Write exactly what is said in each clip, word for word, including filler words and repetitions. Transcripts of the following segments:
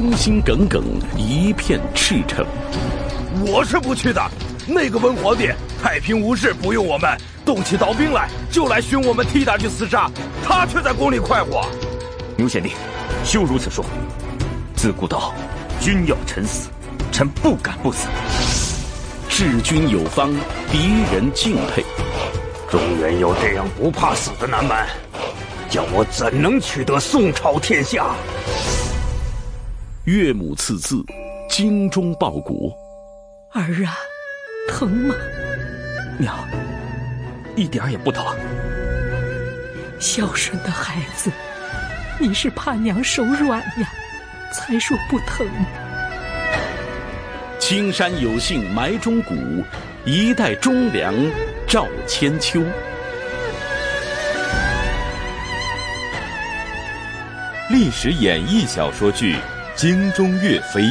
忠心耿耿，一片赤诚。 我是不去的。那个温皇帝太平无事，不用我们动起刀兵来，就来寻我们替他去厮杀，他却在宫里快活。 牛县令，休如此说。自古道，君要臣死，臣不敢不死。 治军有方，敌人敬佩。 中原有这样不怕死的南蛮，叫我怎能取得宋朝天下？ 岳母刺字，精忠报国。 儿啊，疼吗？ 娘，一点也不疼。 孝顺的孩子，你是怕娘手软呀，才说不疼。 青山有幸埋忠骨，一代忠良照千秋。 历史演义小说剧《精忠岳飞》，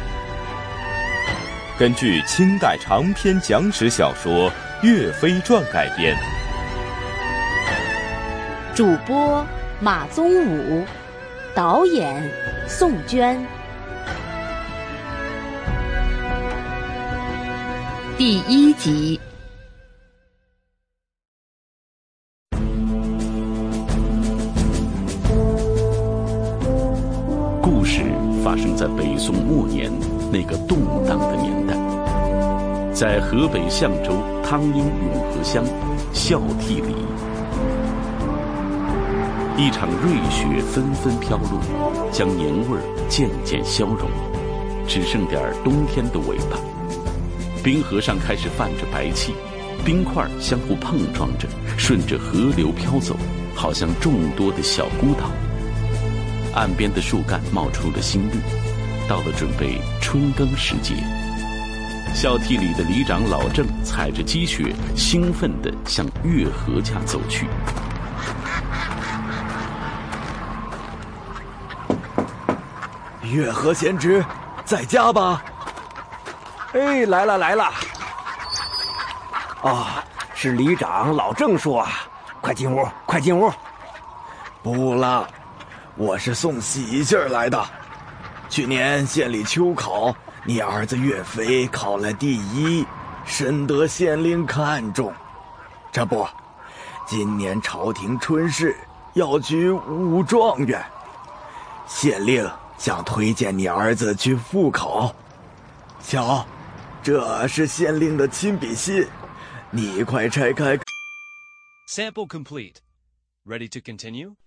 根据清代长篇讲史小说《岳飞传》改编。 主播马宗武，导演宋娟。第一集。 故事发生在北宋末年那个动荡的年代，在河北象州汤阴永和乡孝悌里，一场瑞雪纷纷飘落，将年味儿渐渐消融，只剩点冬天的尾巴。冰河上开始泛着白气，冰块相互碰撞着，顺着河流飘走，好像众多的小孤岛。岸边的树干冒出了新绿，到了准备春耕时节。孝悌里的里长老郑踩着积雪，兴奋地向月河家走去。 月河贤侄，在家吧？ 哎，来了来了。哦，是里长老郑说啊，快进屋，快进屋。 不了，我是送喜信儿来的。去年县里秋考，你儿子岳飞考了第一，深得县令看重。这不，今年朝廷春试要举武状元，县令想推荐你儿子去复考。瞧，这是县令的亲笔信，你快拆开。 Sample complete. Ready to continue?